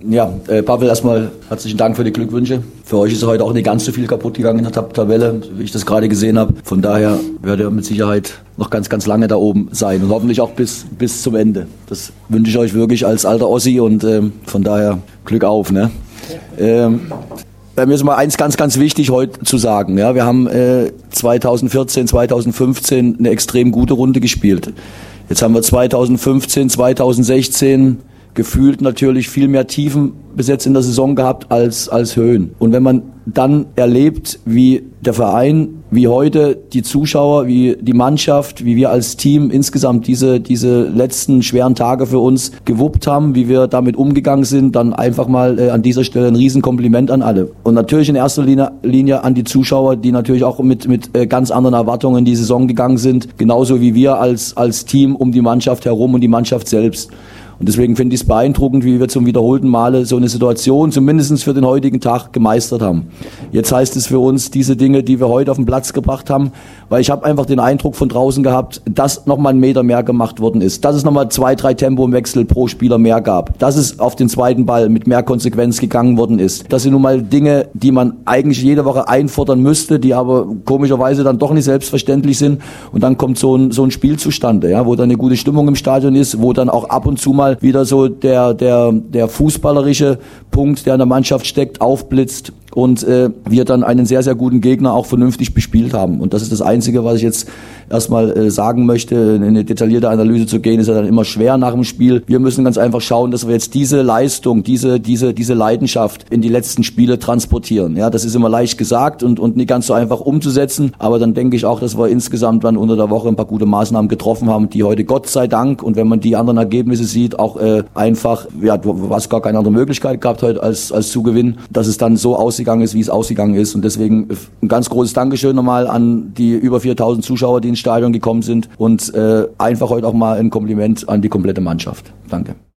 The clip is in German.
Ja, Pavel, erstmal herzlichen Dank für die Glückwünsche. Für euch ist heute auch nicht ganz so viel kaputt gegangen in der Tabelle, wie ich das gerade gesehen habe. Von daher werdet ihr mit Sicherheit noch ganz, ganz lange da oben sein und hoffentlich auch bis zum Ende. Das wünsche ich euch wirklich als alter Ossi und von daher Glück auf. Ne? Mir ist mal eins ganz, ganz wichtig heute zu sagen. Ja, wir haben 2014, 2015 eine extrem gute Runde gespielt. Jetzt haben wir 2015, 2016 gefühlt natürlich viel mehr Tiefen bis jetzt in der Saison gehabt als Höhen. Und wenn man dann erlebt, wie der Verein, wie heute die Zuschauer, wie die Mannschaft, wie wir als Team insgesamt diese letzten schweren Tage für uns gewuppt haben, wie wir damit umgegangen sind, dann einfach mal an dieser Stelle ein Riesenkompliment an alle. Und natürlich in erster Linie an die Zuschauer, die natürlich auch mit ganz anderen Erwartungen in die Saison gegangen sind, genauso wie wir als Team um die Mannschaft herum und die Mannschaft selbst. Und deswegen finde ich es beeindruckend, wie wir zum wiederholten Male so eine Situation zumindest für den heutigen Tag gemeistert haben. Jetzt heißt es für uns, diese Dinge, die wir heute auf den Platz gebracht haben, weil ich habe einfach den Eindruck von draußen gehabt, dass nochmal einen Meter mehr gemacht worden ist, dass es nochmal 2, 3 Tempo im Wechsel pro Spieler mehr gab, dass es auf den zweiten Ball mit mehr Konsequenz gegangen worden ist. Das sind nun mal Dinge, die man eigentlich jede Woche einfordern müsste, die aber komischerweise dann doch nicht selbstverständlich sind. Und dann kommt so ein Spiel zustande, ja, wo dann eine gute Stimmung im Stadion ist, wo dann auch ab und zu mal wieder so der fußballerische Punkt, der in der Mannschaft steckt, aufblitzt und wir dann einen sehr, sehr guten Gegner auch vernünftig bespielt haben. Und das ist das Einzige, was ich jetzt erstmal sagen möchte. In eine detaillierte Analyse zu gehen, ist ja dann immer schwer nach dem Spiel. Wir müssen ganz einfach schauen, dass wir jetzt diese Leistung, diese Leidenschaft in die letzten Spiele transportieren. Ja, das ist immer leicht gesagt und nicht ganz so einfach umzusetzen. Aber dann denke ich auch, dass wir insgesamt dann unter der Woche ein paar gute Maßnahmen getroffen haben, die heute Gott sei Dank, und wenn man die anderen Ergebnisse sieht, auch einfach, ja, du hast gar keine andere Möglichkeit gehabt heute als zu gewinnen, dass es dann so ausgegangen ist, wie es ausgegangen ist. Und deswegen ein ganz großes Dankeschön nochmal an die über 4.000 Zuschauer, die ins Stadion gekommen sind und einfach heute auch mal ein Kompliment an die komplette Mannschaft. Danke.